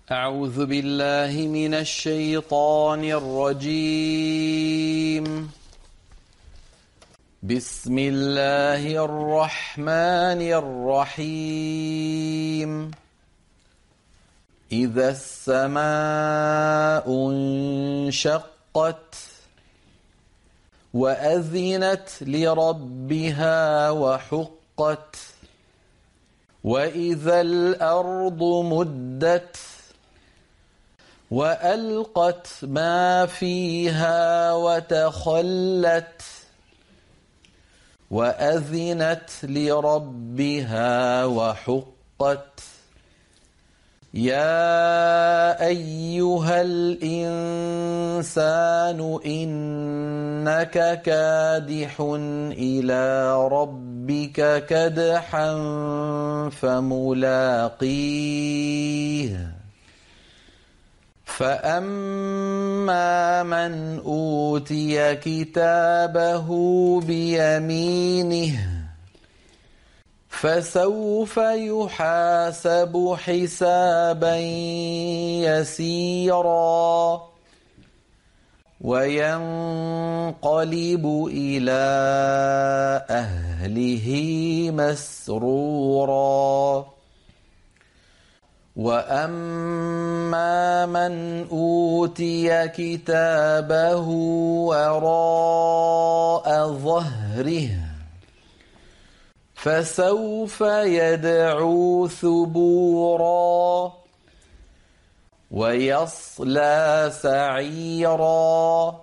أعوذ بالله من الشيطان الرجيم. بسم الله الرحمن الرحيم. إذا السماء انشقت وأذنت لربها وحقت وإذا الأرض مدت وألقت ما فيها وتخلت وأذنت لربها وحقت يا أيها الإنسان إنك كادح إلى ربك كدحا فملاقيه فأما من أوتي كتابه بيمينه فسوف يحاسب حسابا يسيرا وينقلب إلى أهله مسرورا وأما من أوتي كتابه وراء ظهره فسوف يدعو ثبورا ويصلى سعيرا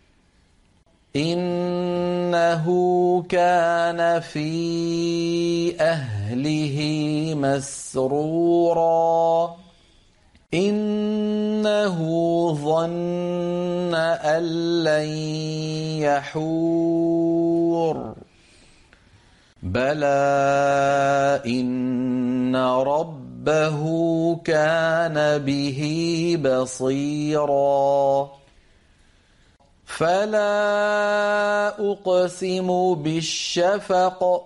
إنه كان في أهله مسرورا إنه ظن أن لن يحور بلى إن ربه كان به بصيرا فلا أقسم بالشفق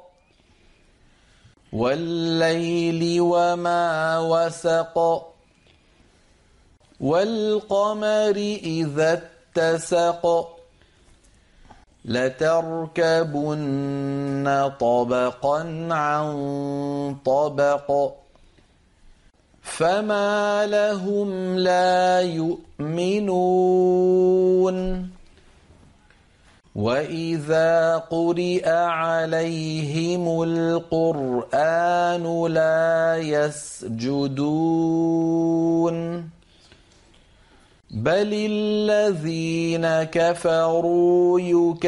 والليل وما وسق والقمر إذا اتسق لتركبن طبقا عن طبق فما لهم لا يؤمنون وإذا قرئ عليهم القرآن لا يسجدون بل الذين كفروا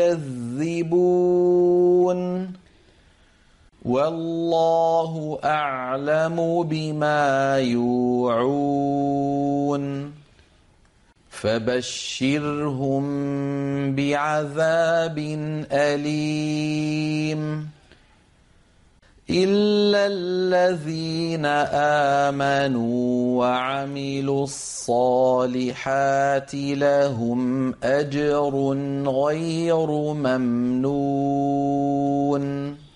يكذبون والله أعلم بما يوعون فبشرهم بعذاب أليم إلا الذين آمنوا وعملوا الصالحات لهم أجر غير ممنون